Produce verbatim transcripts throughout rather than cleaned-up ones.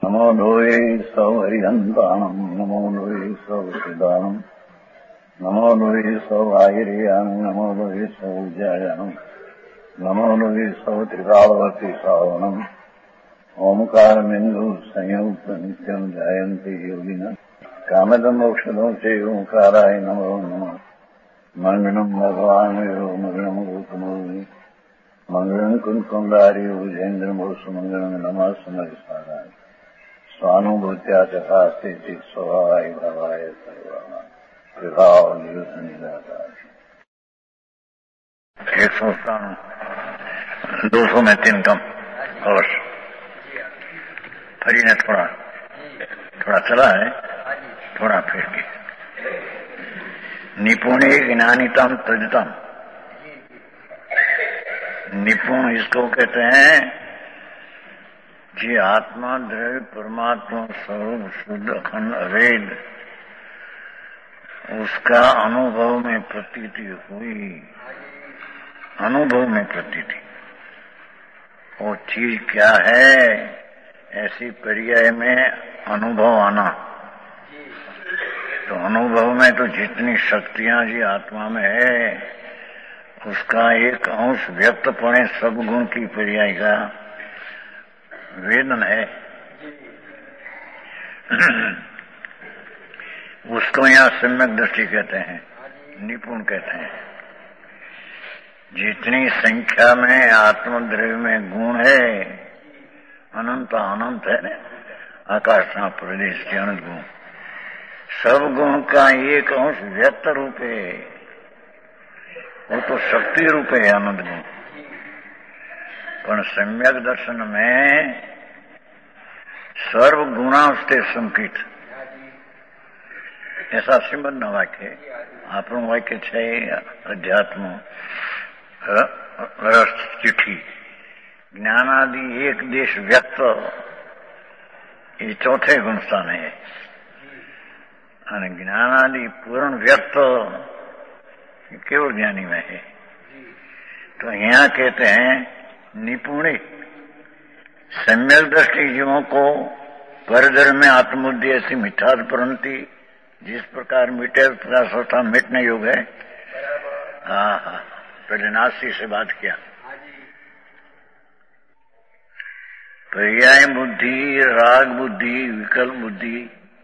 नमो लोये सौहरिहन्ताणम् नमो लोये सौहृदानम् नमो लोये सौभागिर्यानम् नमो लोये सौज्यायानम् नमो लोये सौत्रिकालवर्ति सावनम् ओंकारमिन्दु संयुक्त नित्यम् जायन्ति योगिनः कामदम् औषधम् च ओंकाराय नमो नमः मंगलम् भगवान् यो मंगलम् रूपमोहि मंगलम् कुंकुंडारि भुजेन्द्रमोसु मंगलम् नमः समरिसाराय स्वानुभूत्या चकास्ते स्वभावाय भावाय सर्वाणां विभाव निदाकार एक सौ सतानवे दो सौ में तीन कम और फरी ने थोड़ा थोड़ा चला है थोड़ा फिर के निपुणे ज्ञानितम तजतम निपुण इसको कहते हैं जी आत्मा द्रव्य परमात्मा स्वरूप शुद्ध अखंड अवेद उसका अनुभव में प्रतीति हुई अनुभव में प्रतीति वो चीज क्या है ऐसी पर्याय में अनुभव आना तो अनुभव में तो जितनी शक्तियां जी आत्मा में है उसका एक अंश व्यक्त पड़े सब गुण की पर्याय का वेदन है उसको यहाँ सम्यक दृष्टि कहते हैं निपुण कहते हैं जितनी संख्या में आत्मद्रव्य में गुण है अनंत अनंत है आकाश प्रदेश के अनंत गुण सब गुण का एक अंश व्यक्त रूप है वो तो शक्ति रूप है आनंद गुण पर सम्यक दर्शन में सर्व गुणास्ते संकित ऐसा श्रीमद वाक्य આપણું વાક્ય છે અધ્યાત્મ રસ ચિઠ્ઠી જ્ઞાનાદि एक देश व्यक्त ये चौथे गुण स्थान है और ज्ञानादि पूर्ण व्यक्त केवल ज्ञानी में है तो यहाँ कहते हैं निपुणे सम्यक दृष्टि जीवों को परधर में आत्मबुद्धि ऐसी मिठास परंती जिस प्रकार मिटे उस प्रकार सोचता मिटने योग है। हाँ हाँ पहले नास्ती से बात किया पर्याय बुद्धि राग बुद्धि विकल्प बुद्धि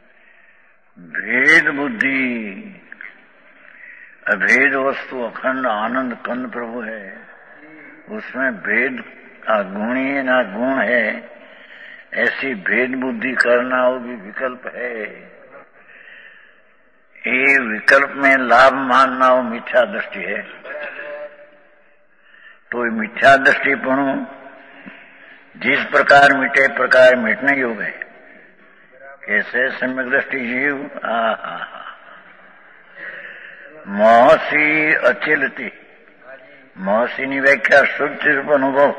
भेद बुद्धि अभेद वस्तु अखंड आनंद कंद प्रभु है उसमें भेद गुणी ना गुण है ऐसी भेद बुद्धि करना वो भी विकल्प है ये विकल्प में लाभ मानना वो मिथ्या दृष्टि है तो मिथ्या दृष्टिपण जिस प्रकार मिटे प्रकार मिटने योग है कैसे सम्यक दृष्टि जीव आ हा हा महसी अचिलती महसीनी व्याख्या शुद्ध रूप अनुभव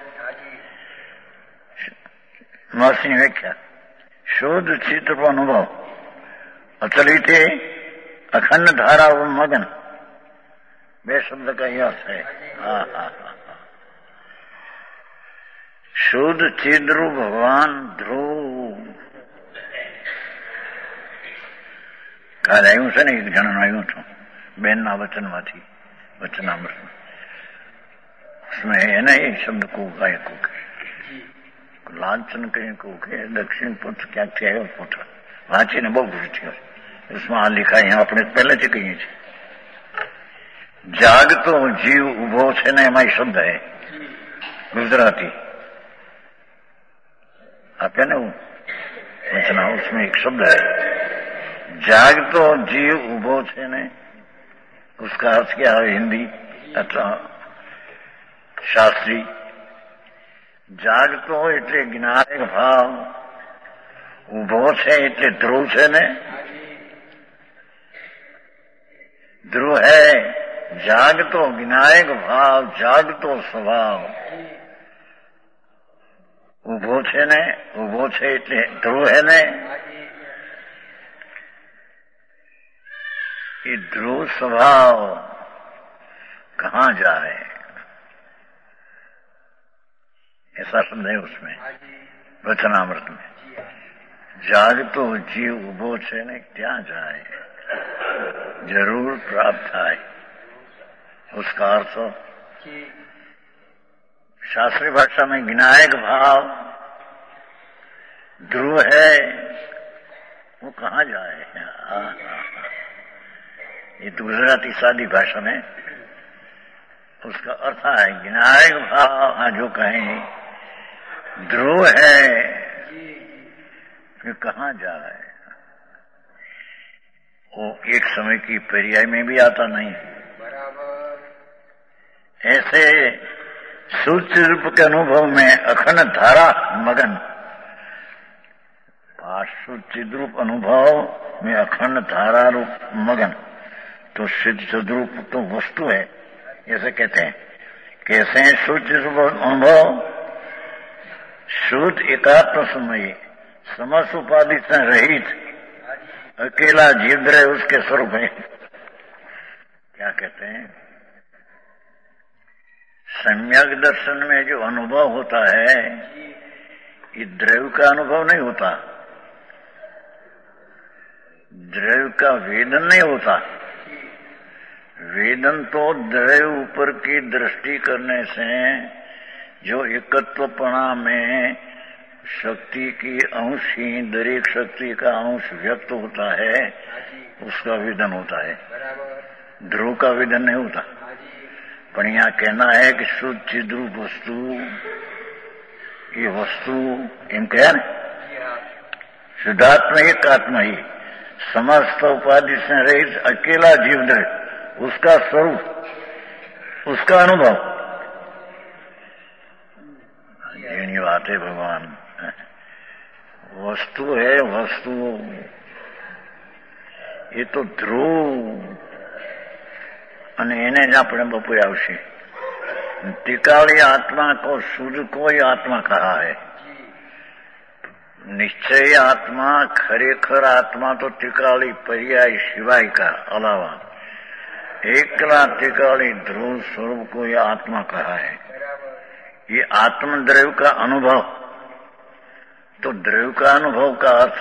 महसीनी व्याख्या शुद्ध चित्त रूप अनुभव अचलित अखंड धारा व मगन बे शब्द का यश है। हाँ हाँ हाँ शुद्ध चिद्रु भगवान ध्रुव કાલે આવ્યું છે ને એક જણાનું આવ્યું હતું બેનના વચનમાંથી વચનામૃત उसमें है ना ये शब्द को गाय को लांछन कहीं को के दक्षिण पुत्र क्या क्या है पुत्र वांची ने बहुत खुश थी उसमें आ लिखा है આપણે પહેલે જ કહીએ છીએ જાગતો જીવ ઉભો છે ને એમાં શબ્દ है गुजराती आपने ना वचना उसमें एक शब्द है जागतो जीव उभो छे ने उसका अर्थ क्या है हिंदी अथवा शास्त्री जागतो એટલે જ્ઞાનિક ભાવ ઉભો છે એટલે ધ્રુવ છે ને ध्रुव है जागतो ज्ञानिक भाव जागतो स्वभाव उभो छे ने उभो छे એટલે ध्रुव है ने ये ध्रुव स्वभाव कहाँ जाए ऐसा शब्द है उसमें वचनामृत में। जागतो जीव उभो छे ने क्या जाए, जरूर प्राप्त थाय। उसका अर्थ शास्त्रीय भाषा में ज्ञायक भाव ध्रुव है, वो कहाँ जाए। ये तो गुजराती सादी भाषा में उसका अर्थ है ज्ञायक भाव जो कहें ध्रुव है, फिर कहाँ जाए। वो एक समय की पर्याय में भी आता नहीं। ऐसे सूक्ष्म रूप के अनुभव में अखंड धारा मगन, चिद्रूप अनुभव में अखंड धारा रूप मगन, तो सिद्ध सद्रूप तो वस्तु है, ऐसे कहते हैं। कैसे शुद्ध रूप अनुभव, शुद्ध एकात्म समय, समस्त उपाधि से रहित अकेला जीव रहे उसके स्वरूप है। क्या कहते हैं, सम्यक दर्शन में जो अनुभव होता है ये द्रव्य का अनुभव नहीं होता, द्रव्य का वेदन नहीं होता। वेदन तो द्रव्य ऊपर की दृष्टि करने से जो एकत्वपणा में शक्ति की अंश ही दरेक शक्ति का अंश व्यक्त होता है, उसका वेदन होता है। ध्रुव का वेदन नहीं होता। पर यहाँ कहना है कि शुद्ध चिद्रूप वस्तु, ये वस्तु एम कह शुद्धात्मा एक आत्मा ही समस्त उपाधि से रहित अकेला जीव द्रव्य, उसका स्वरूप, उसका अनुभव। ये बात है भगवान। वस्तु है वस्तु, ये तो ध्रुव અને એને જ આપણે બપોરે આવશે। टिकाली आत्मा को शुद्ध कोई आत्मा कहा है। निश्चय आत्मा, खरेखर आत्मा तो टिकाली पर्याय शिवाय का अलावा एकला टिकाली ध्रुव स्वरूप को यह आत्मा कहा है। ये आत्मद्रव्य का अनुभव, तो द्रव्य का अनुभव का अर्थ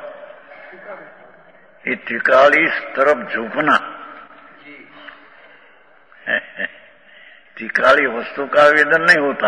ये टिकाली तरफ झुकना। टिकाली वस्तु का वेदन नहीं होता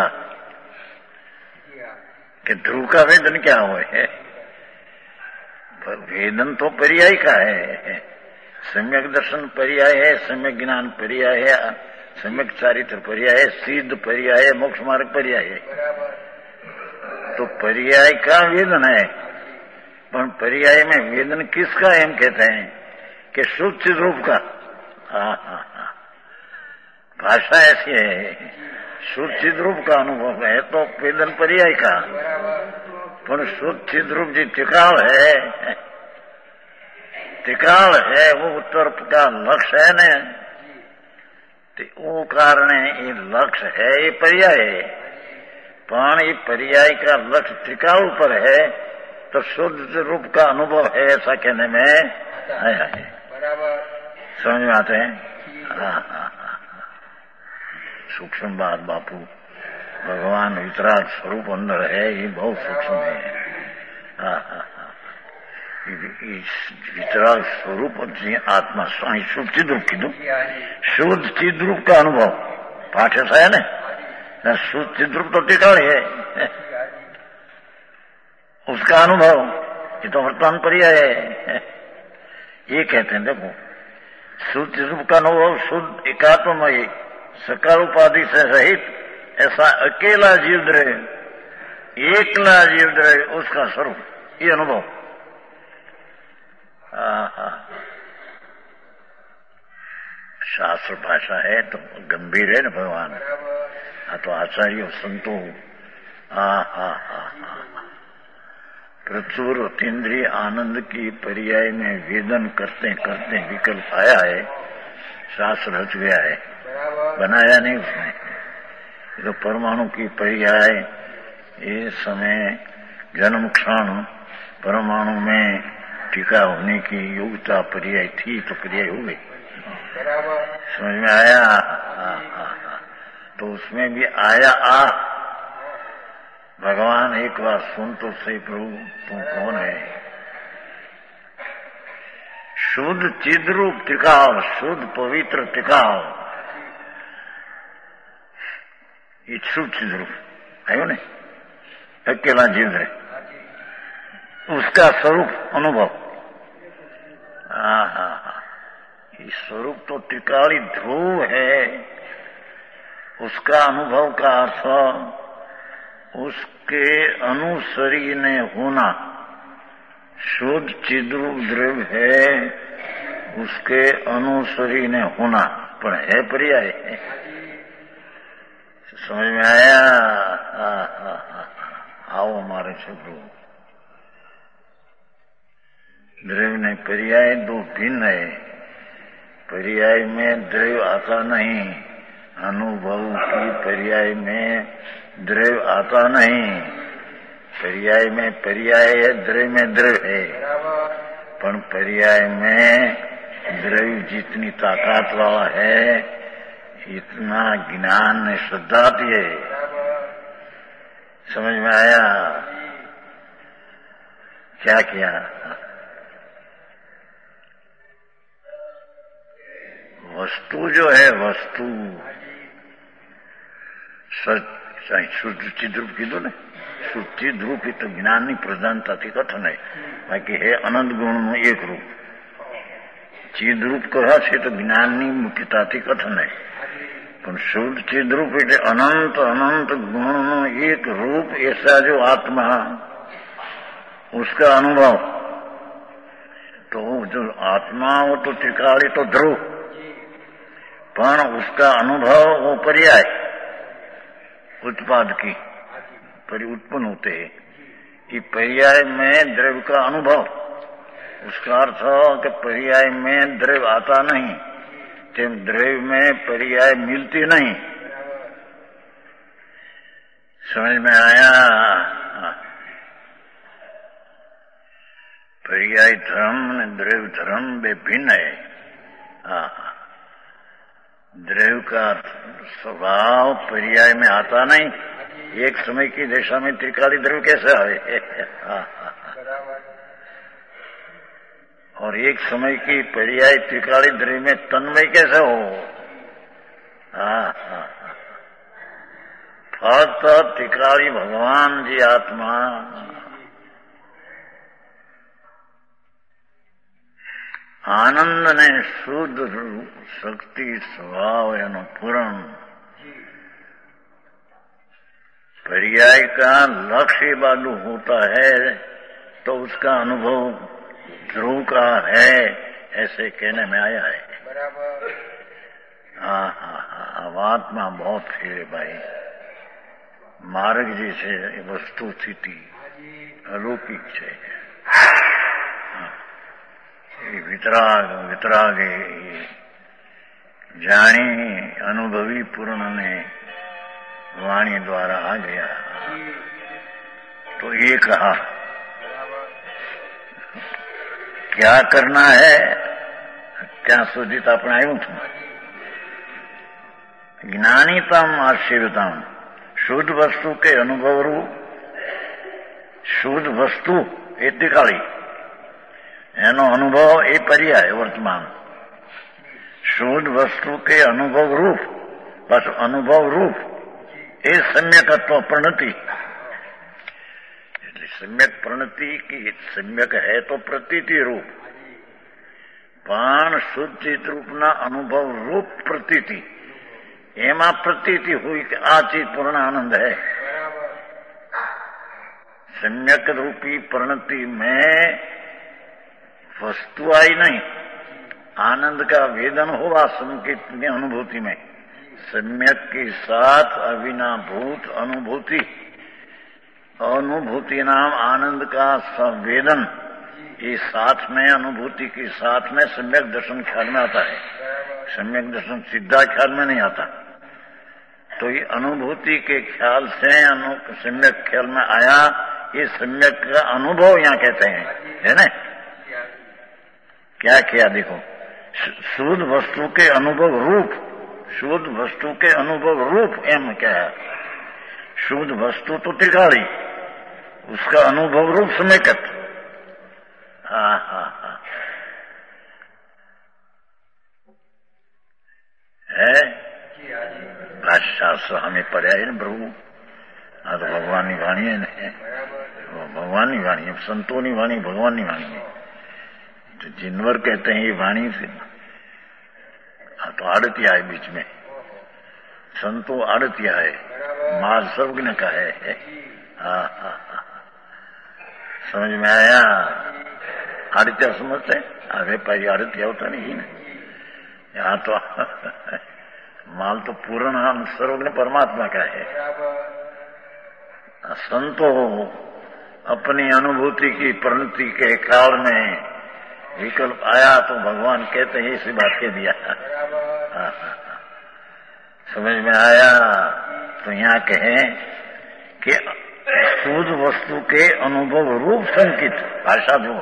कि ध्रुव का वेदन क्या हो है, पर वेदन तो पर्याय का है। सम्यक दर्शन पर्याय है, सम्यक ज्ञान पर्याय है, सम्यक चारित्र पर्याय है, सिद्ध पर्याय है, मोक्ष मार्ग पर्याय है। तो पर्याय का वेदन है, पर पर्याय में वेदन किसका एम कहते हैं कि शुद्ध रूप का। हाँ हाँ हाँ, भाषा ऐसी है, शुद्ध रूप का अनुभव है तो वेदन पर्याय का। पर शुद्ध रूप जी टिकाल है, टिकाल है वो उत्तर का लक्ष्य है न, वो कारण ये लक्ष्य है, ये पर्याय है। पण ये पर्याय का लक्ष्य टिकाल पर है तो शुद्ध रूप का अनुभव है, ऐसा कहने में आया है। समझ में आते हैं। हाँ हाँ, सूक्ष्म बात बापू, भगवान वितराग स्वरूप अंदर है, ये बहुत सूक्ष्म है। हाँ हाँ हाँ, वितराग स्वरूप आत्मा शुद्ध चिद्रूप कीधु, शुद्ध चिद्रूप का अनुभव पाठ ऐसा है ना, शुद्ध चिद्रूप तो टिकाली है, उसका अनुभव ये तो वर्तमान पर्याय है। ये कहते हैं देखो, शुद्ध चिद्रूप का अनुभव, शुद्ध एकात्ममय सकल उपाधि से रहित ऐसा अकेला जीव द्रव्य, एकला जीव द्रव्य, उसका स्वरूप, ये अनुभव। शास्त्र भाषा है तो गंभीर है ना भगवान। हाँ तो आचार्य संतो हा हा हा हा प्रचुर अतीन्द्रिय आनंद की पर्याय में वेदन करते करते विकल्प आया है, शास्त्र रच गया है, बनाया नहीं उसने। तो परमाणु की पर्याय ये समय जन्म क्षण परमाणु में टीका होने की योग्यता पर्याय थी तो पर्याय हो गई। समझ में आया। आ, आ, आ, तो उसमें भी आया आ, भगवान एक बार सुन तो सही प्रभु तुम कौन है। शुद्ध चिद्रूप टिकाव, शुद्ध पवित्र टिकाव, ये शुद्ध चिद्रूप है नहीं, अकेला जीव है, उसका स्वरूप अनुभव। हाँ हाँ हाँ, ये स्वरूप तो टिकाली ध्रुव है, उसका अनुभव का अर्थ उसके अनुसरी ने होना। शुद्ध चिद्रूप द्रव्य है, उसके अनुसरी ने होना, पर है पर्याय है। समझ में आया? आ, आ, आ, आओ हमारे शत्रु। द्रव्य ने पर्याय दो भिन्न है। पर्याय में द्रव्य आता नहीं, अनुभव की पर्याय में द्रव्य आता नहीं। पर्याय में पर्याय है, द्रव्य में द्रव्य है, पर पर्याय में द्रव्य जितनी ताकत वाला है इतना ज्ञान ने श्रद्धा दी है। समझ में आया? क्या किया? वस्तु जो है, वस्तु सच शुद्ध चिद्रूप कीधो ने, शुद्ध चिद्रूप ही तो ज्ञाननी प्रधानताથી कथन है। बाकी है अनंत गुणનું એક રૂપ। ચિદ્રૂપ કહે છે તો જ્ઞાનની મુખ્યતાથી કથન है, पर शुद्ध चिद्रूप એટલે अनंत अनंत गुणનું एक रूप, ऐसा जो आत्मा उसका अनुभव। तो जो आत्मा हो तो टिकाड़ी तो ध्रुव, पर उसका अनुभव वो पर्याय उत्पाद की परि उत्पन्न होते हैं। कि पर्याय में द्रव्य का अनुभव, उसका अर्थ कि पर्याय में द्रव्य आता नहीं, तेम द्रव्य में पर्याय मिलती नहीं। समझ में आया? पर्याय धर्म द्रव्य धर्म बे भिन्न है। हाँ, द्रव्य का स्वभाव पर्याय में आता नहीं। एक समय की दशा में त्रिकाली द्रव्य कैसे आए? और एक समय की पर्याय त्रिकाली द्रव्य में तन्मय कैसे हो? हाँ हाँ, फक्त त्रिकाली भगवान जी आत्मा आनंद ने शुद्ध शक्ति स्वभाव एनो पूर्ण पर्याय का लक्ष्य बालू होता है, तो उसका अनुभव ध्रुव का है, ऐसे कहने में आया है। हाँ हाँ हाँ, आत्मा बहुत फिरे भाई। मार्ग जी से वस्तु स्थिति अलौकिक है। वितराग वितरागे जानी अनुभवी पूर्ण ने वाणी द्वारा आ गया। तो ये कहा क्या करना है, क्या सुधित अपने आयु थू ज्ञानीतम आश्चर्यतम, शुद्ध वस्तु के अनुभव रूप शुद्ध वस्तु एती काली एनो अनुभव ए पर्याय वर्तमान। शुद्ध वस्तु के अनुभव रूप, बस अनुभव रूप ए सम्यकत्व प्रणति। सम्यक प्रणति की सम्यक है तो प्रतीति रूप, पण शुद्ध चित रूप ना अनुभव रूप प्रतीति, एमा प्रतीति हुई कि आ चीज पूर्ण आनंद है। सम्यक रूपी प्रणति में वस्तु आई नहीं, आनंद का वेदन हुआ संकेत में अनुभूति में। सम्यक के साथ अविनाभूत अनुभूति, अनुभूति नाम आनंद का संवेदन, ये साथ में अनुभूति के साथ में सम्यक दर्शन ख्याल में आता है। सम्यक दर्शन सीधा ख्याल में नहीं आता। तो ये अनुभूति के ख्याल से सम्यक ख्याल में आया, ये सम्यक का अनुभव यहाँ कहते हैं, है ना? क्या किया देखो, शुद्ध वस्तु के अनुभव रूप, शुद्ध वस्तु के अनुभव रूप एम क्या है? शुद्ध वस्तु तो टिकाड़ी, उसका अनुभव रूप समेकत। हाँ हाँ हाँ है शास्त्र हमें पढ़ा है ना प्रभु। हाँ तो भगवान की वाणी है ने, भगवान की वाणी है, संतों की वाणी भगवान की वाणी है। तो जिनवर कहते हैं ये वाणी से, हाँ तो आड़तिया है बीच में, संतो आड़तिया है, माल सर्वज्ञ का है। हाँ हाँ हाँ समझ में आया? आड़तिया समझते? अरे भाई आड़तिया होता नहीं ना यहाँ तो माल तो पूर्ण सर्वज्ञ परमात्मा का है। संतो अपनी अनुभूति की परिणति के काल में विकल्प आया तो भगवान कहते हैं इसी बात के दिया। हाँ हाँ समझ में आया? तो यहाँ कहें कि शुद्ध वस्तु के अनुभव रूप संकित, भाषा जो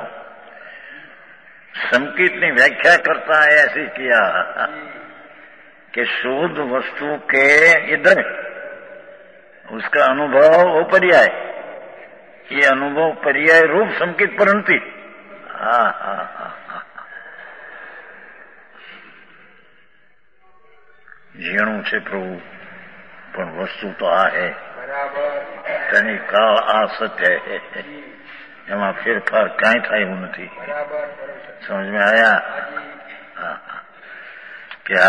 संकित ने व्याख्या करता है ऐसे किया कि शुद्ध वस्तु के इधर उसका अनुभव वो पर्याय, ये अनुभव पर्याय रूप संकित परिणति। हाँ हाँ हाँ हाँ जीणु छे प्रभु पण वस्तु तो आ है, तेनी काल आ सत्य है, एमा फेरफार काई थाय एवं नहीं। समझ में आया? हाँ क्या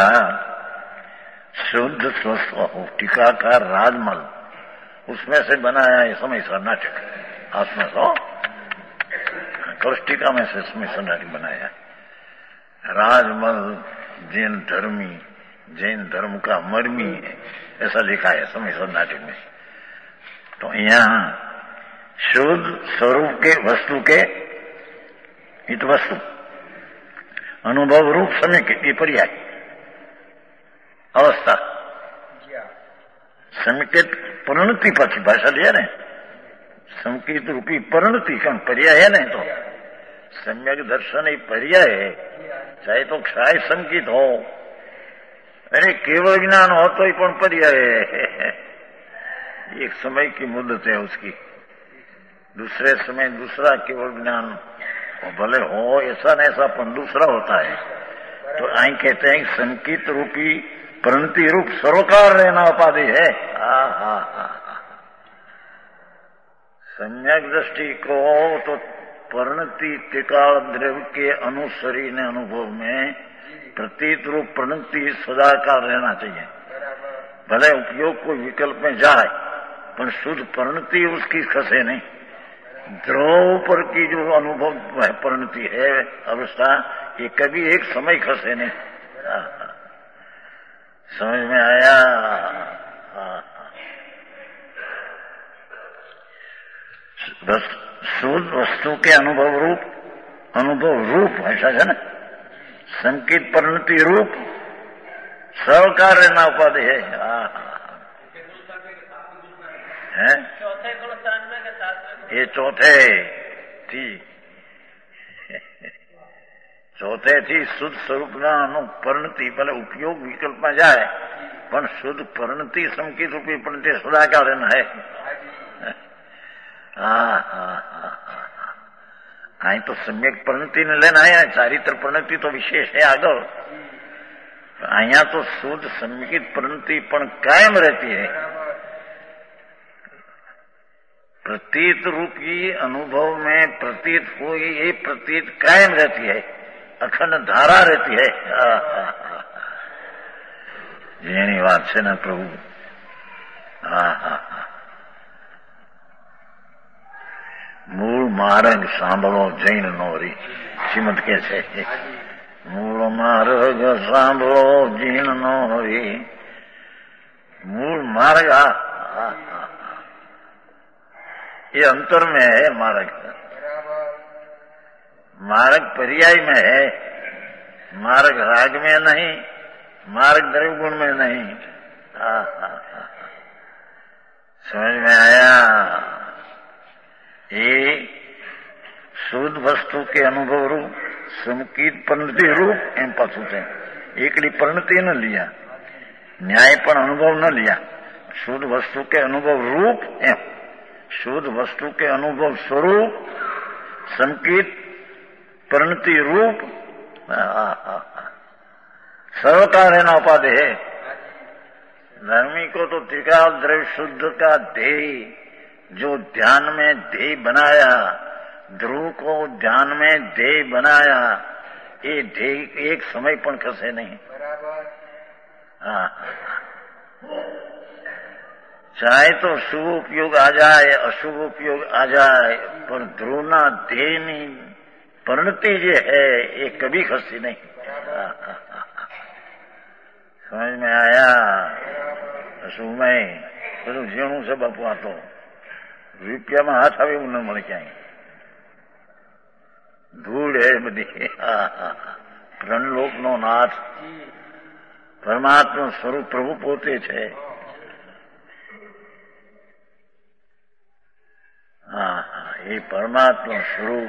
शुद्ध स्वस्थ हो टीकाकार राजमल उसमें से बनाया है समय सा नाटक, आत्मा सो कलष्टिका में से समय सा नाटक बनाया। राजमल जैन धर्मी, जैन धर्म का मर्मी है, ऐसा लिखा है समय सा नाटक में। तो यहाँ शुद्ध स्वरूप के वस्तु के हित वस्तु अनुभव रूप समय के ये पर्याय अवस्था समिकेत परिणति पक्षी भाषा लिया ने संकेत रूपी परिणति कौन पर्याय है नहीं तो सम्यक दर्शन ही पर्याय है, चाहे तो क्षय संकित हो, अरे केवल ज्ञान हो तो ही पण पर्याय है। एक समय की मुद्दत है उसकी, दूसरे समय दूसरा केवल ज्ञान भले हो ऐसा न ऐसा पण दूसरा होता है। तो आई कहते हैं संकित रूपी परिणति रूप सरोकार रहना उपाधि है। हा हा हा सम्यक दृष्टि को तो परिणति टिकाल द्रव्य के अनुसरी ने अनुभव में प्रतीत रूप परिणति सदाकार रहना चाहिए। भले उपयोग कोई विकल्प में जाए पर शुद्ध परिणति उसकी खसे नहीं। द्रव पर की जो अनुभव है परिणति है अवस्था, ये कभी एक समय खसे नहीं। हाँ, हाँ। समझ में आया? हाँ, बस शुद्ध वस्तु के अनुभव रूप, अनुभव रूप ऐसा है ना, संकित परिणति रूप सवकार रहना उपाधि है। हाँ है ये चौथे थी, चौथे थी शुद्ध स्वरूप परिणति भले उपयोग विकल्प में जाए पर शुद्ध परिणति संकित रूपी परिणति सदाकार रहना है। हाँ हाँ हाँ आई तो सम्यक परिणति ने लेना है, चारित्र परिणति तो विशेष है आगे। अहिया तो शुद्ध सम्यकित परिणति पण कायम रहती है, प्रतीत रूपी अनुभव में प्रतीत हुई ये प्रतीत कायम रहती है, अखंड धारा रहती है। जेनी बात है ना प्रभु। हाँ हाँ मूल मार्ग सांभळो जैन नोरी श्रीमद के छे मूल मार्ग सांभळो जैन नोरी मूल मार्ग ये अंतर में है। मार्ग मार्ग पर्याय में है, मार्ग राग में नहीं, मार्ग द्रव्य गुण में नहीं। हाँ हाँ हाँ समझ में आया? ये शुद्ध वस्तु के अनुभव रूप संकित परिणति रूप एम पाछू है। एकली परिणति न लिया, न्याय पण अनुभव न लिया शुद्ध वस्तु के अनुभव रूप एवं शुद्ध वस्तु के अनुभव स्वरूप संकेत परिणति रूप सर्वकार है ना उपाधि है। धर्मी को तो त्रिकाल द्रव्य शुद्ध का ध्येय जो ध्यान में ध्येय बनाया, ध्रुव को ध्यान में ध्येय बनाया, ये ध्येय एक समय पण खसे नहीं। हाँ, चाहे तो शुभ उपयोग आ जाए अशुभ उपयोग आ जाए, पर ध्रुवना ध्येय नहीं परिणति जो है ये कभी खसी नहीं। समझ में आया? अशुभ में બધું ઝીણું છે બાપુ, આ તો રૂપિયામાં હાથ આવે એવું ન મળે ક્યાંય, ધૂળ હે બધી। પ્रणलोक નો નાથ પરમાત્મા સ્વરૂપ પ્રભુ પોતે છે। हाँ ये परमात्मा स्वरूप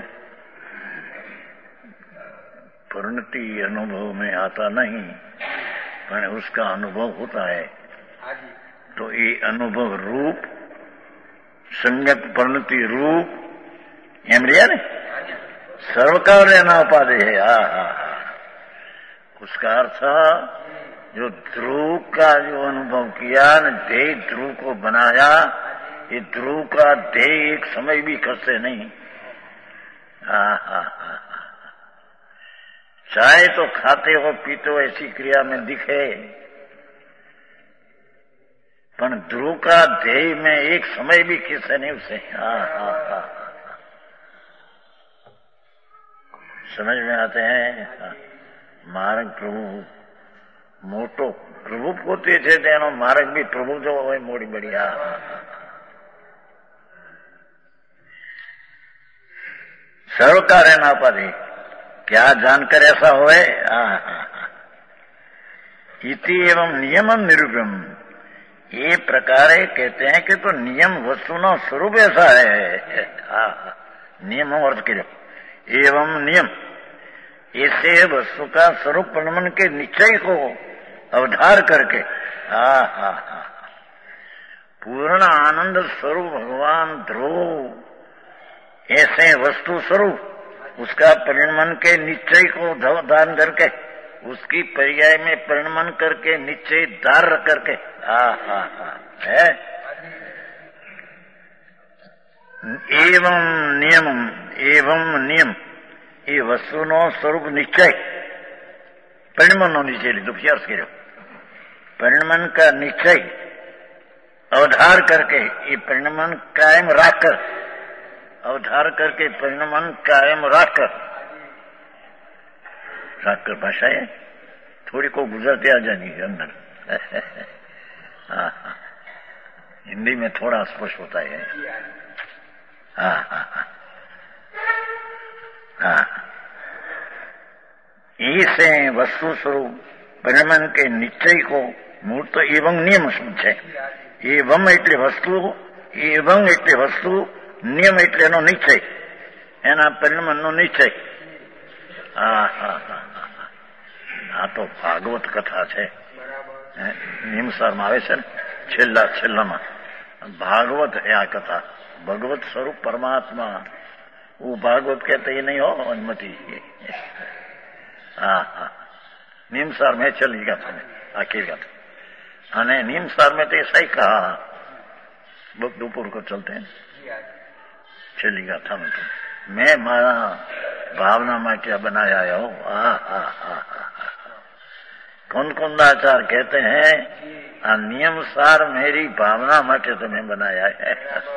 परिणति अनुभव में आता नहीं, पर उसका अनुभव होता है। तो ये अनुभव रूप संज्ञक परिणति रूप एम रिया ने सर्वकार रहना उपाधि है। हा हा उसका अर्थ जो ध्रुव का जो अनुभव किया न ध्येय ध्रुव को बनाया, ये ध्रुव का ध्येय एक समय भी खसे नहीं। हा हा हा चाहे तो खाते हो पीते हो ऐसी क्रिया में दिखे, पर ध्रुव का ध्येय में एक समय भी खसे नहीं उसे। हा हा हा समझ में आते हैं? मार्ग प्रभु मोटो प्रभु पोते छे तेनो मार्ग भी प्रभु जो होय मोड़ी बढ़िया। सर्वकार है ना उपाधि, क्या जानकर ऐसा होए? इति एवं नियमम निरूपम, ये प्रकार कहते हैं कि तो नियम वस्तु न स्वरूप ऐसा है। नियम अर्थ करो एवं नियम, ऐसे वस्तु का स्वरूप परिणमन के निश्चय को अवधार करके हा हा हा पूर्ण आनंद स्वरूप भगवान ध्रुव ऐसे वस्तु स्वरूप उसका परिणमन के निश्चय को धारण करके उसकी पर्याय में परिणमन करके निश्चय धार करके हा हा हा है। एवं नियम एवं नियम ये वस्तु नो स्वरूप निश्चय परिणमन नो निश्चय लीधो अभ्यास करो। परिणमन का निश्चय अवधार करके ये परिणमन कायम राखकर अवधार करके परिणमन कायम राखकर राखकर भाषा है थोड़ी को गुजरते आ जानी अंदर। हाँ हाँ हिंदी में थोड़ा स्पष्ट होता है। हाँ हाँ हाँ हाँ ऐसे वस्तु स्वरूप परिणमन के निश्चय को मूर्त एवं नियम समझे। एवं एटले वस्तु एवं एटले वस्तु नियम एटले एनो निश्चय एना परिणमन नो निश्चय। हाँ हाँ हाँ आ तो भागवत कथा है नियमसार में आवे छे छेल्ला छेल्ला में भागवत है आ कथा। भगवत स्वरूप परमात्मा वो भागवत कहते ही नहीं हो अनुमति। हाँ हाँ नियमसार में चली गाथा में आखिर गाथा अने नियमसार में तो ऐसा ही कहा दोपहर को चलते हैं छेली गाथा में तो मैं मारा भावना में क्या बनाया हो। हाँ हाँ हाँ कौन कौन आचार कहते हैं आ नियम सार मेरी भावना माटे तो मैं बनाया है।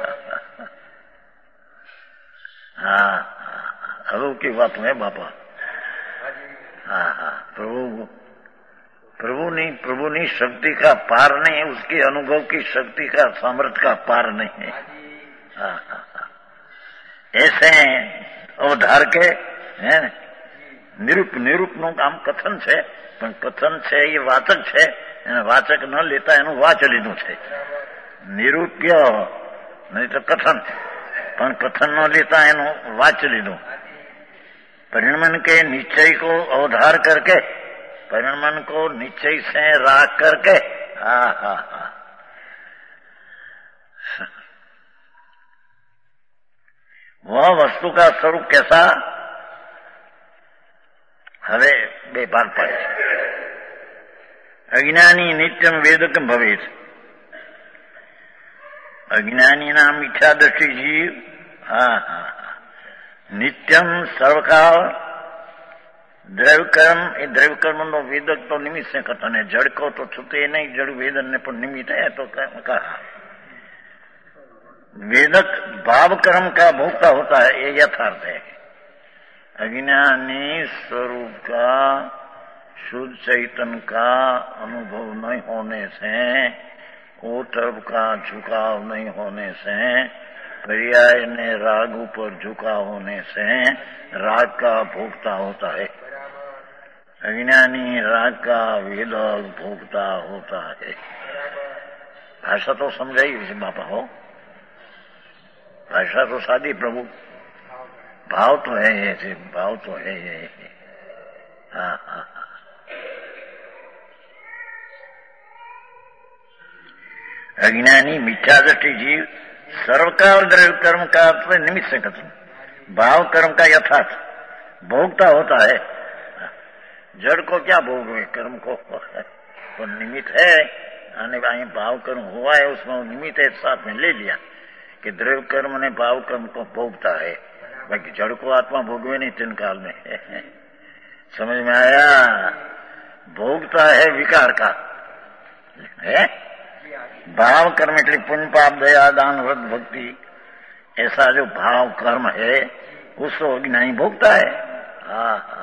हाँ अब की बात है बापा। हाँ हाँ प्रभु प्रभु नहीं प्रभु नहीं शक्ति का पार नहीं, उसके अनुभव की शक्ति का सामर्थ्य का पार नहीं है। हाँ हाँ हाँ ऐसे अवधार के है निरूप निरूप નું કામ કથન છે, પણ કથન છે એ વાચક છે, એને વાચક ન લેતા એનું વાચ લીધું છે। નિરૂપ્ય નહીં તો કથન, પણ કથન ન લેતા એનું વાચ લીધું। परिणमन के निश्चय को अवधार करके परिणमन को निश्चय से राख करके हा हा हा वह वस्तु का स्वरूप कैसा હવે બે ભાગ પાડે છે. અજ્ઞાની નિત્યમ વેદકમ ભવે છે. અજ્ઞાનીના મિથ્યા દ્રષ્ટિ જીવ હા હા નિત્યમ સર્વકાળ દ્રવ્યકર્મ એ દ્રવ્યકર્મનો વેદક તો નિમિત્ત से करता है. जड़ को तो छूते नहीं, जड़ वेदन ने पर निमित्त है तो कहा. वेदक भाव कर्म का भोक्ता होता है, ये यथार्थ है. अज्ञानी स्वरूप का शुद्ध चैतन्य का अनुभव नहीं होने से, वो तरफ का झुकाव नहीं होने से, पर्याय ने राग ऊपर झुका होने से राग का भोक्ता होता है. अज्ञानी राग का वेदक भोक्ता होता है. भाषा तो समझाई बापा हो, भाषा तो सादी प्रभु, भाव तो है ये, भाव तो है ये. हाँ हाँ अज्ञानी मिथ्या दृष्टि जीव सर्वकाल द्रव्य कर्म का निमित्त से कथन, भाव कर्म का यथार्थ भोगता होता है. जड़ को क्या भोगवे, कर्म को तो निमित्त है. आने वाले भाव कर्म हुआ है, उसमें निमित्त है, साथ में ले लिया कि द्रव्य कर्म ने भाव कर्म को भोगता है. बाकी जड़ को आत्मा भोगवे नहीं तीन काल में. समझ में आया? भोगता है विकार का है. भाव कर्म એટલે पुण्य पाप दया दान व्रत भक्ति, ऐसा जो भाव कर्म है उसको अज्ञानी भोगता है. हाँ हाँ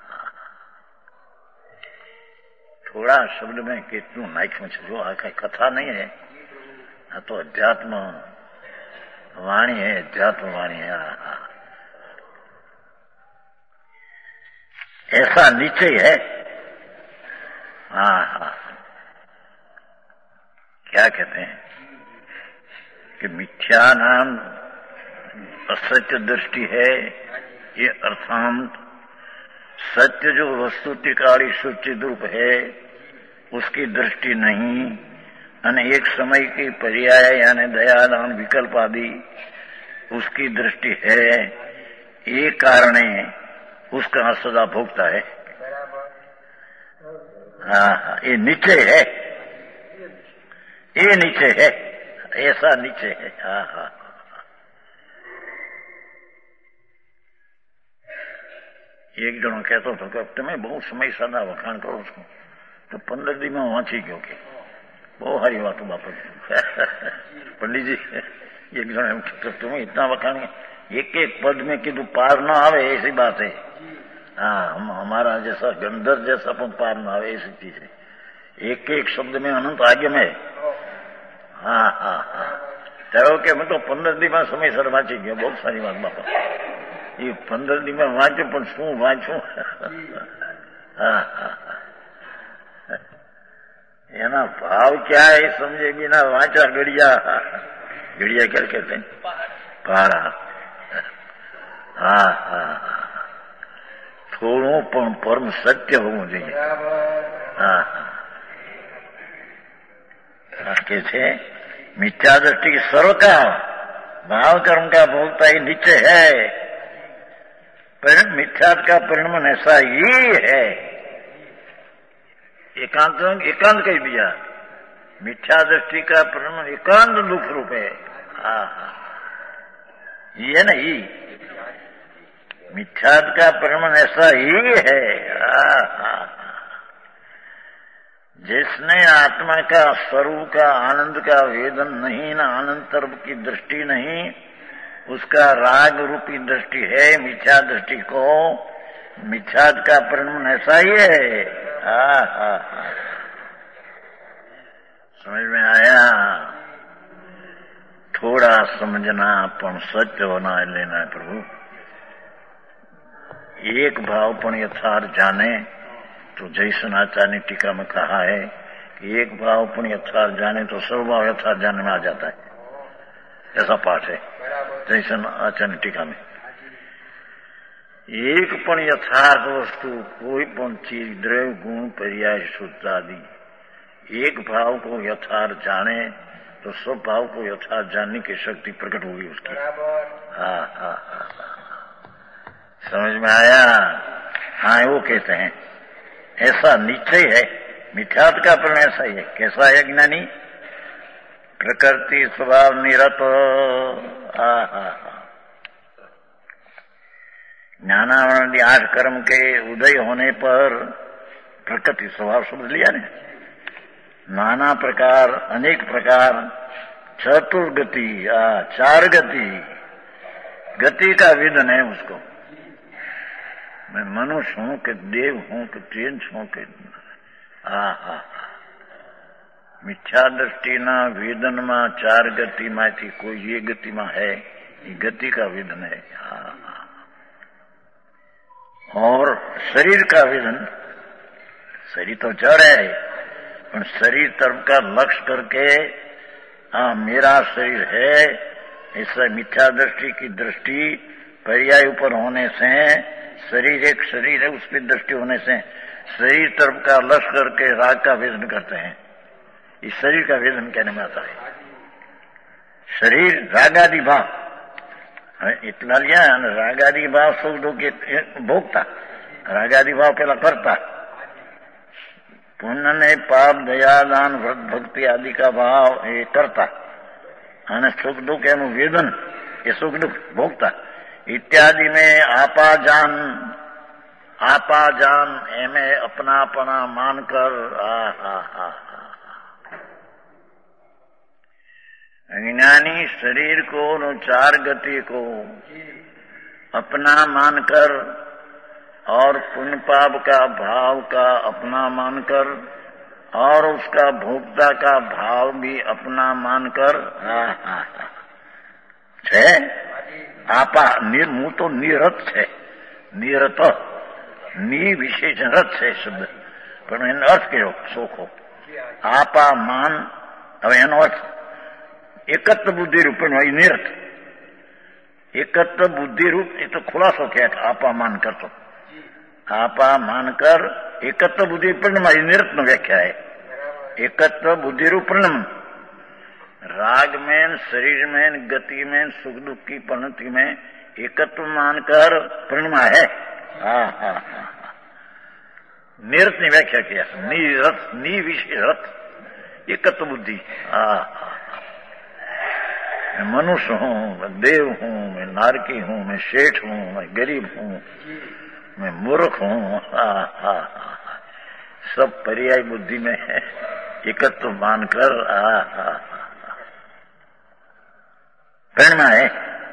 थोड़ा शब्द में કેટલું નાખ્યું છે જો, આ કઈ કથા નહીં है, આ તો अध्यात्म वाणी है, अध्यात्म वाणी है. ऐसा निश्चय है. हाँ हाँ क्या कहते हैं कि मिथ्या नाम असत्य दृष्टि है, ये अर्थांत सत्य जो वस्तु टिकाड़ी सुचित रूप है उसकी दृष्टि नहीं, અને एक समय की पर्याय यानी दयादान विकल्प आदि उसकी दृष्टि है. ये कारण उसका सदा भोगता है. हाँ हाँ ये निश्चय है, ये निश्चय है, ऐसा निश्चय है. हाँ हाँ एक जणो कहतो હતો કે તમે બહુ સમય સાદા વખાણ કરો છો તો પંદર દી માં વાંચી ગયો કે બહુ સારી વાતો બાપા. पंडित जी एक जन एम कहते तुम्हें इतना वखाण, एक एक पद में कीधु पार न आवे ऐसी बात है. हाँ हम हमारा जैसा गंधर जैसा पण पार न आवे ऐसी चीज है. एक एक शब्द में अनंत आगे में. हाँ हाँ हाँ त्यारो के मैं तो पंद्रह दी में समय सर वांची गयो. बहुत सारी बात बापा. ये पंद्रह दी में वांचू पण शू वांचू. हाँ हाँ एना भाव क्या है समझे बिना वाचा गड़िया. गड़िया क्या कहते हैं? पारा. हाँ हाँ थोड़ो पण परम सत्य होવું જોઈએ. हाँ हाँ कहते मिथ्या दृष्टि सर्व का भाव कर्म का भोगता ही निश्चय है. पर मिथ्या का परिणाम ऐसा ही है. एकांत एकांत कही दिया. मिथ्या दृष्टि का परिणाम एकांत दुख रूप है. हाँ हाँ ये नहीं मिथ्या का परिणाम ऐसा ही है. हाँ हाँ जिसने आत्मा का स्वरूप का आनंद का वेदन नहीं, ना आनंद तरफ की दृष्टि नहीं, उसका राग रूपी दृष्टि है. मिथ्या दृष्टि को मिथ्या का परिणाम ऐसा ही है. हाँ हाँ हाँ समझ में आया? थोड़ा समझना पण सत्य होना लेना है प्रभु. एक भाव पण यथार्थ जाने तो जैसन आचार्य ने टीका में कहा है कि एक भाव पण यथार्थ जाने तो सर्व भाव यथार्थ जाने में आ जाता है. ऐसा पाठ है जैसन आचार्य टीका में. एक पण यथार्थ वस्तु कोई पण चीज द्रव्य गुण पर्याय शुद्ध आदि एक भाव को यथार्थ जाने तो सब भाव को यथार्थ जानने की शक्ति प्रकट होगी उसकी। हाँ हाँ हाँ, समझ में आया? हाँ, वो कहते हैं ऐसा निश्चय है, मिथ्यात्व का परिणाम ऐसा ही है। कैसा है ज्ञानी? प्रकृति स्वभाव निरत। हाँ हाँ हाँ, ज्ञानावरण आठ कर्म के उदय होने पर प्रकृति स्वभाव शब्द लिया ने, नाना प्रकार, अनेक प्रकार, चतुर्गति, चार गति, गति का विधन है उसको। मैं मनुष्य हूं कि देव हूं कि चेंज हूं कि हा हा मिथ्या दृष्टि ना वेदन में चार गति में कोई ये गति में है, ये गति का वेदन है। हाँ, और शरीर का वेदन, शरीर तो जड़ है, पर शरीर तरफ का लक्ष्य करके हाँ मेरा शरीर है, ऐसा मिथ्या दृष्टि की दृष्टि पर्याय ऊपर होने से, शरीर एक शरीर है उस पर दृष्टि होने से शरीर तरफ का लक्ष्य करके राग का वेदन करते हैं। इस शरीर का वेदन कहने में आता है। शरीर रागादि भाव इतना लिया, रागादि भाव सुख दुख भोगता, रागादि भाव पहला करता, पुण्य ने पाप दया दान व्रत भक्ति आदि का भाव ये करता, અને સુખ દુઃખ એનું વેદન એ સુખ દુઃખ ભોગતા इत्यादि में आपा जान, आपा जान एमे अपनापना मानकर आ हा हा अज्ञानी शरीर को चार गति को अपना मानकर और पुण्य पाप का भाव का अपना मानकर और उसका भोक्ता का भाव भी अपना मानकर हा हा हा छे आपा निर्मु तो निरत है, निरत नि विशेषण रत है शब्द, पर एनो अर्थ कहो सोखो आपा मान। હવે એનો અર્થ એકત્વ બુદ્ધિ રૂપ નિરત, એકત્વ બુદ્ધિ રૂપ એ તો ખુલાસો કે આપા માન કરતો, आपा मानकर एकत्व बुद्धि पूर्णम निरत न व्याख्या है। एकत्व बुद्धि रूप पूर्णम राग में, शरीर में, गति में, सुख दुख की परिणति में एकत्व मानकर पूर्णिमा है। हाँ हाँ हाँ, निरत ने व्याख्या किया, निरत नि विशेषरत एकत्व बुद्धि। हाँ हाँ, मैं मनुष्य हूँ, मैं देव हूँ, मैं नारकी हूँ, मैं शेठ हूँ, मैं गरीब हूँ, मैं मूर्ख हूँ। हाँ हाँ हाँ, सब पर्याय बुद्धि में है, एकत्व मानकर। हाँ हाँ, प्रेरणा है।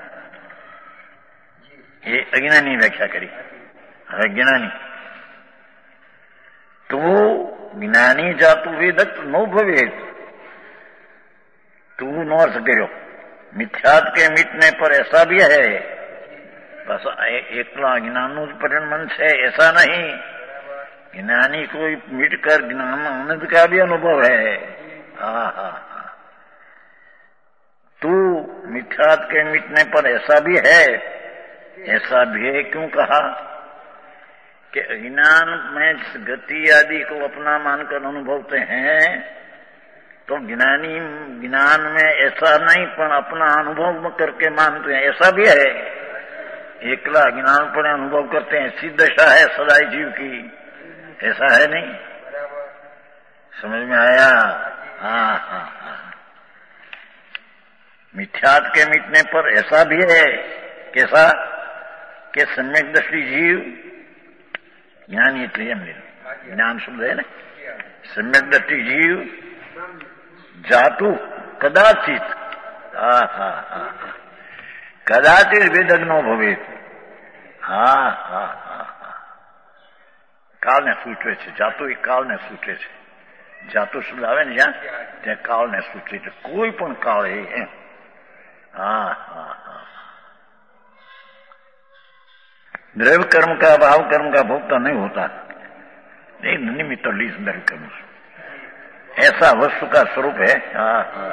ये अज्ञानी व्याख्या करी। अज्ञानी तो ज्ञानी जातु वेदक नो भवे, तू नो अर्थ करो मिथ्यात के मिटने पर ऐसा भी है, बस एकला ज्ञान परिणाम है ऐसा नहीं, ज्ञानी को मिटकर ज्ञान आनंद का भी अनुभव है। हाँ हाँ, तू मिथ्यात के मिटने पर ऐसा भी है, ऐसा भी है क्यों कहा कि अज्ञान में गति आदि को अपना मानकर अनुभवते हैं, तो ज्ञानी ज्ञान में ऐसा नहीं पर अपना अनुभव करके मानते हैं, ऐसा भी है। एकला ज्ञान पर अनुभव करते हैं, ऐसी दशा है सदाई जीव की, ऐसा है नहीं। समझ में आया? हाँ हाँ हाँ, मिथ्यात के मिटने पर ऐसा भी है। कैसा? कि सम्यक दृष्टि जीव ज्ञानी ज्ञान शब्द है ना, सम्यक दृष्टि जीव जातु कदाचित हा हा हा कदाचित वेदज्ञो भवे। હા હા હા હા, કાળને સૂચવે છે, જાતું એ કાળને સૂચવે છે। જાતું શબ્દ આવે ને જ્યાં ત્યાં કાળને સૂચવે છે, કોઈ પણ કાળ એ એમ। હા હા હા, द्रव्य कर्म का भाव कर्म का भोक्ता नहीं होता, नहीं निमित्त लीज द्रव्य कर्म, ऐसा वस्तु का स्वरूप है। हाँ हाँ,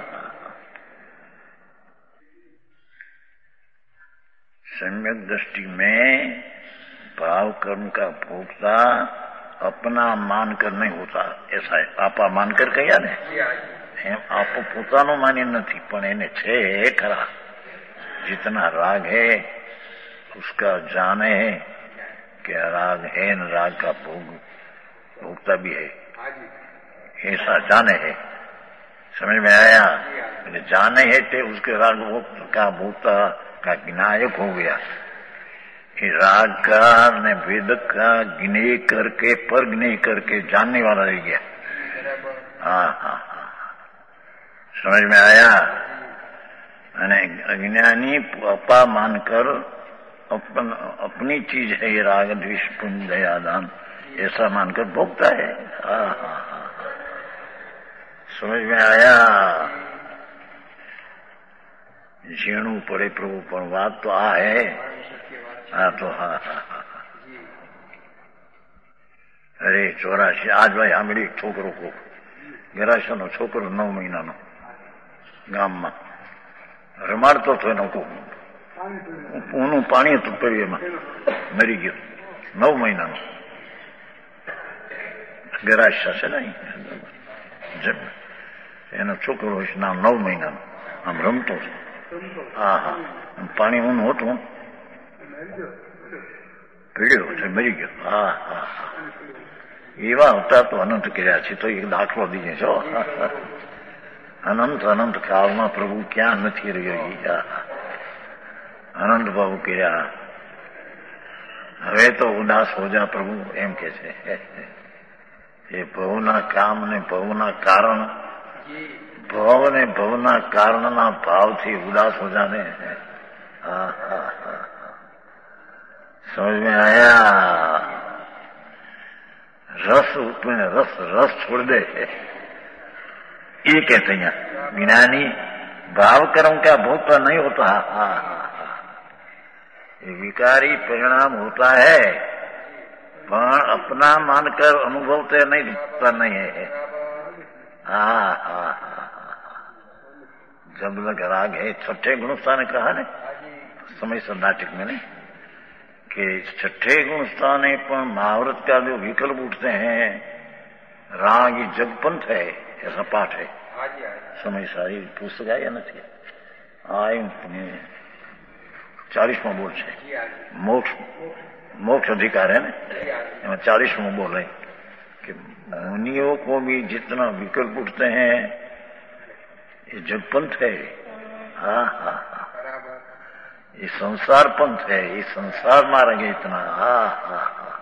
सम्यक दृष्टि में भाव कर्म का भोक्ता अपना मानकर नहीं होता, ऐसा है। आपा मानकर कहा ना, એમ આપો પોતાનું માન્ય નથી, પણ એને છે ખરા. जितना राग है उसका जाने है कि राग है न राग का भोग भोगता भी है, ऐसा जाने है. समझ में आया? जाने है ते उसके राग का भोगता का ज्ञायक हो गया. ये राग का ने वेद का गिने करके पर गिने करके जानने वाला रह गया. हाँ हाँ हाँ, समझ में आया? અને અજ્ઞાની अपा मानकर अपन अपनी चीज है ये राग द्वेष पुण्य दयादान ऐसा मानकर भोगता है. हाँ हाँ हाँ, समझ में आया? झीणू पड़े प्रभु, पर बात तो आ है. हाँ तो हाँ हाँ हाँ, अरे ચોરાશી આજ ભાઈ સાંભળી એક છોકરો કો ગરાશાનો છોકરો નવ મહિનાનો ગામમાં રમાડતો હતો, એનો ઊનું પાણી હતું પડ્યું, એમાં મરી ગયો. નવ મહિનાનો ગરાશા છે ને, એનો છોકરો નામ નવ મહિનાનો આમ રમતો હતો. હા હા, પાણી ઊનું હતું, પીડ્યો છે, મરી ગયો. હા હા હા, એવા અવતાર તો અનંત કર્યા છે. તો એક દાખલો દીધે છો. અનંત અનંત કાળમાં પ્રભુ ક્યાં નથી રહ્યો, અનંત ભાવ કર્યા. હવે તો ઉદાસ હો જા પ્રભુ એમ કે છે. એ ભવના કામ ને ભવના કારણ, ભવ ને ભવના કારણના ભાવથી ઉદાસ હો જાને. હા હા હા, સમજ में आया? रस उसमें रस रस छोड़ दे, ये कहते हैं ज्ञानी भाव कर्म का भोगता नहीं होता. हाँ हाँ हाँ, ये विकारी परिणाम होता है, पर अपना मानकर अनुभवते नहीं दिखता नहीं है. हाँ हाँ हाँ, जब लग राग है. छठे गुणस्थान ने कहा ने समय से नाटक में नहीं कि छठे गुणस्थान पर महाव्रत का जो विकल्प उठते हैं, राग ये जगपंथ है, ऐसा पाठ है. समय सारी पुस्तक आया નથી. આ ચાલીસમો બોલ છે, મોક્ષ मोक्ष अधिकार है ना, एवं चालीसवां बोल है कि मुनियों को भी जितना विकल्प उठते हैं ये जगपंथ है. हाँ हाँ हाँ, ये संसार पंथ है, ये संसार मारेंगे इतना. हाँ हाँ हाँ,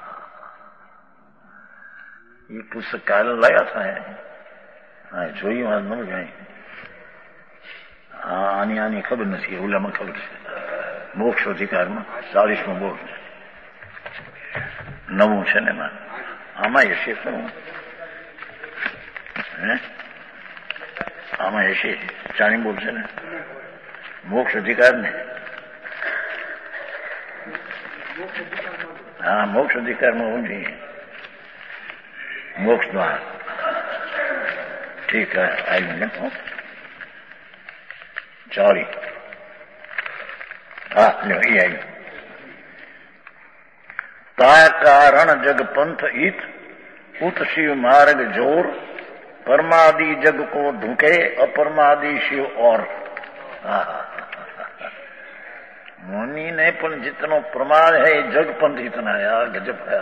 ये पुस्तक काल लाया था. हाँ જોઈ વાત ન જાય. હા, આની આની ખબર નથી, ઓલામાં ખબર છે. મોક્ષ અધિકારમાં ચાલીસમો બોલ નવું છે ને એમાં. આમાં હશે શું? હે, આમાં હશે ચાણી બોલ છે ને, મોક્ષ અધિકાર ને. हाँ, मोक्ष अधिकार में होंगे, मोक्ष द्वार. ठीक है, आइए सॉरी. हाँ लो ये आई. ता कारण जग पंथ इत उत शिव मार्ग जोर, परमादि जग को धुके अपरमादि शिव और. हाँ हाँ, मुनि ने पण जितनो प्रमाद है जगपंथ इतना है. गजब है.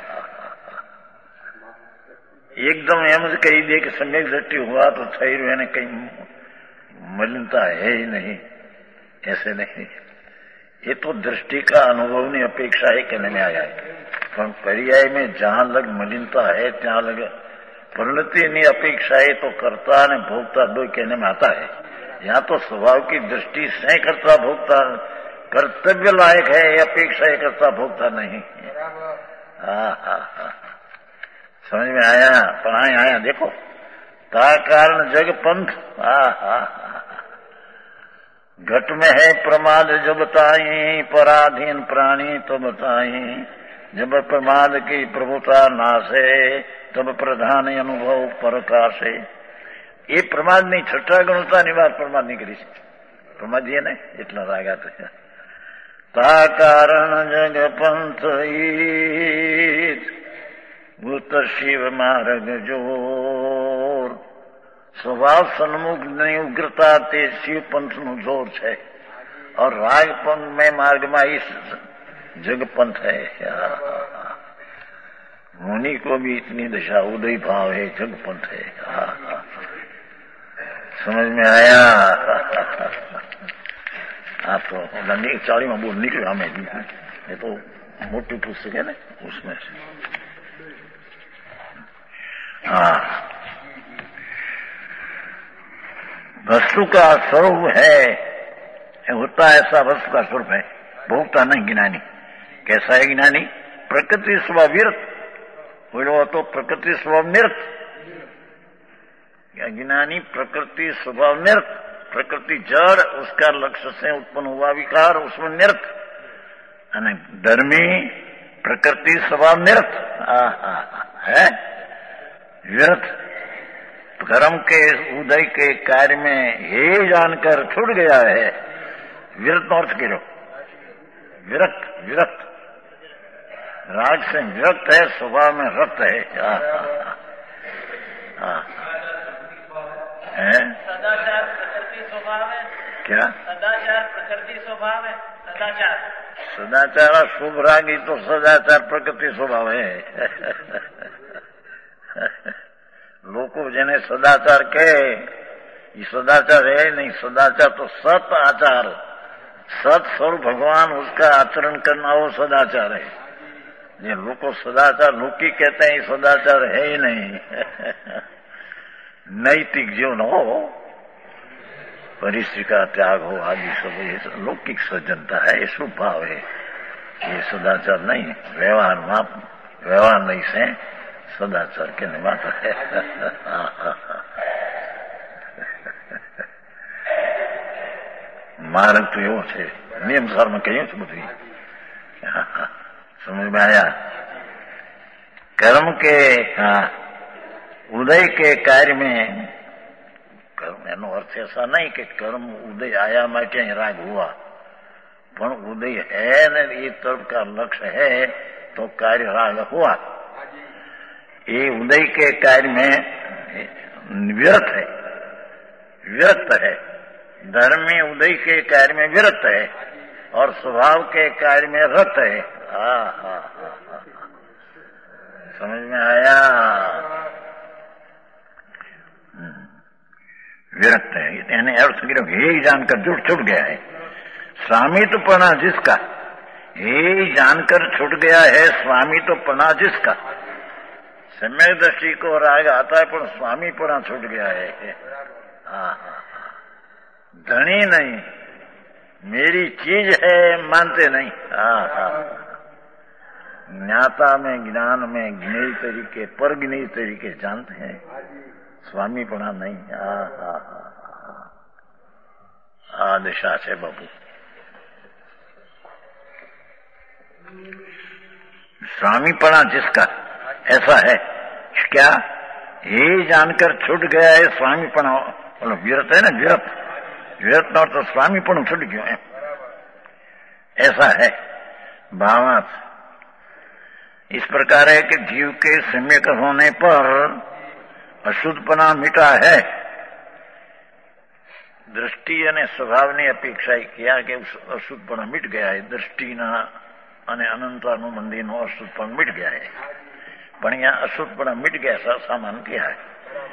एकदम एम से कही दे कि सम्यक दृष्टि हुआ तो થઈ રહ્યું, એને कहीं मलिनता है ही नहीं, ऐसे नहीं. ये तो दृष्टि का अनुभव नहीं अपेक्षा है कहने में आया है. पर पर्याय में जहां लग मलिनता है ત્યાં लग परिणति नहीं अपेक्षा है, तो कर्ता ने भोक्ता दो कहने में आता है. यहाँ तो स्वभाव की दृष्टि से कर्ता भोक्ता कर्तव्य लायक है, अपेक्षा है करता भोगता नहीं. हाँ हाँ हाँ, समझ में आया? पर आया आया देखो, ता कारण जग पंथ. हाँ हाँ हाँ, घट में है प्रमाद जब ताई, पराधीन प्राणी तो बताई. जब प्रमाद की प्रभुता नासे, तब प्रधान अनुभव परकाशे. ये प्रमाद नहीं, छठा गुणता ની વાત પ્રમાદ ની કરી છે. પ્રમાદ છે ને એટલા રાગા તો. ता कारण जग पंथ ईत, भूत शिव मार्ग जोर, સ્વભાવ સન્મુખની ઉગ્રતા તે શિવપંથનું જોર છે और रागपंथ में मार्ग में इस जगपंथ है। मुनि को भी इतनी दशा उदय भाव है, जगपंथ है। समझ में आया? आप तो चाली में बोल निकले हमें भी, ये तो मोटी पुस्तक है ना उसमें से। हाँ, वस्तु का स्वरूप है, होता ऐसा वस्तु का स्वरूप है, भोगता नहीं ज्ञानी। कैसा है ज्ञानी? प्रकृति स्वभाव विरत, बोलो तो प्रकृति स्वभाव निरत। ज्ञानी प्रकृति स्वभाव निरत, प्रकृति जड़, उसका लक्ष्य से उत्पन्न हुआ विकार, उसमें निरत। धर्मी प्रकृति स्वभाव निरत है, विरत। कर्म के उदय के कार्य में हे जानकर छूट गया है, विरत नो अर्थ करो, विरक्त विरक्त, राग से विरक्त है, स्वभाव में रक्त है। हाँ हाँ है, सदाचार प्रकृति स्वभाव है। क्या सदाचार प्रकृति स्वभाव है? सदाचार सदाचार शुभ रागी तो सदाचार प्रकृति स्वभाव है। लोगों जेने सदाचार कहे, ये सदाचार है नहीं। सदाचार तो सत आचार, सत स्वरूप भगवान, उसका आचरण करना वो सदाचार है। ये लोग को सदाचार लोकी कहते हैं, सदाचार है ही नहीं। नैतिक जीवन हो, परिस्थिति का त्याग हो, आदि सब ये लौकिक सज्जनता है, ये शुभ भाव है। ये सदाचार नहीं, व्यवहार माप व्यवहार नहीं से सदाचार के निवाता है। मार्ग तो एवो છે, નિયમ સારમાં કહ્યું છે બધું। समझ में आया? कर्म के हाँ, उदय के कार्य में, कर्म एनो अर्थ ऐसा नहीं कि कर्म उदय आया माटे राग हुआ, पण उदय है ने ये तरफ का लक्ष्य है तो कार्य राग हुआ। ये उदय के कार्य में विरत है, विरक्त है। धर्मी उदय के कार्य में विरत है और स्वभाव के कार्य में रत है। हाँ हाँ हाँ हाँ, समझ में आया? विरक्त है, यानी अर्थ यही जानकर जुट छूट गया है। स्वामित्वपना जिसका, यही जानकर छूट गया है स्वामित्वपना जिसका। सम्यक दृष्टि को राग आता है पर स्वामीपना छूट गया है। हाँ हाँ, धनी नहीं, मेरी चीज है मानते नहीं। हाँ हाँ, ज्ञाता में ज्ञान में ज्ञेय तरीके पर ज्ञेय तरीके जानते हैं, स्वामीपना नहीं। हाँ हाँ हाँ, आ दिशा से बाबू। स्वामीपना जिसका ऐसा है, क्या ये जानकर छूट गया है स्वामीपना, मतलब विरत है ना, विरत विरत न तो स्वामीपन छूट गयो है, ऐसा है। भावार्थ इस प्रकार है कि जीव के सम्यक होने पर अशुद्धपना मिटा है। दृष्टि અને સ્વભાવની અપેક્ષા ક્યાં કે અશુદ્ધપણા મિટ ગયા है। दृष्टिना અને અનંતાનું મંદિરનો અશુદ્ધપણ મિટ ગયા है, પણ यहाँ अशुद्धपणा मिट गया ऐसा सामान किया है।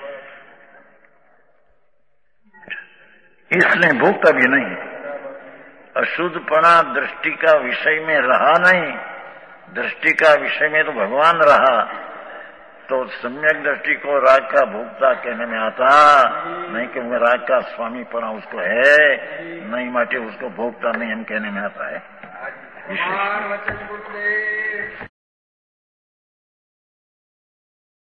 इसलिए भोगता भी नहीं। अशुद्धपणा दृष्टि का विषय में रहा नहीं, दृष्टि का विषय में तो भगवान रहा, तो सम्यक दृष्टि को राग का भोक्ता कहने में आता नहीं कि मैं राग का स्वामीपना उसको है नहीं, माटे उसको भोक्ता नहीं हम कहने में आता है।